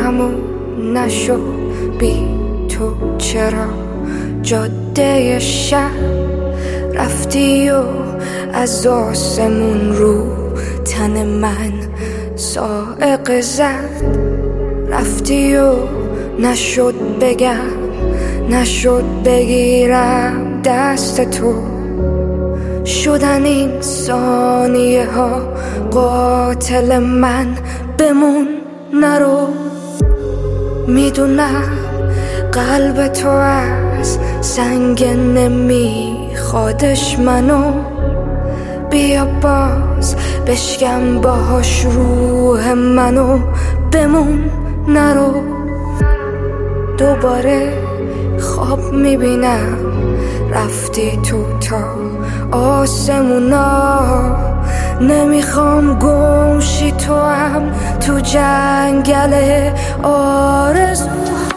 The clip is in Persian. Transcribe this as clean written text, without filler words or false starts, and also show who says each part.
Speaker 1: تموم نشد بی تو. چرا جاده شهر رفتی و از آسمون رو تن من صاعقه زد؟ رفتی و نشد بگم، نشد بگیرم دست تو. شدن این ثانیه ها قاتل من، بمون نرو. میدونم قلب تو از سنگ نمیخوادش منو. بیا باز بشکن باهاش روح منو، بمون نرو. دوباره خواب میبینم رفتی تو تا آسمونا. نمیخوام گمشی تو هم تو جنگل آرزو.